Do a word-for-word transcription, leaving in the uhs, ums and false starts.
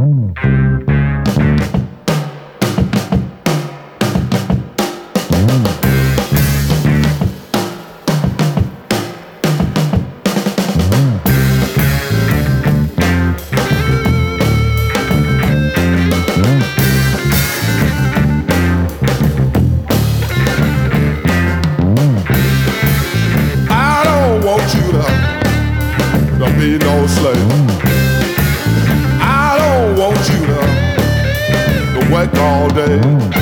To be no slave. I don't want you to, to work all day.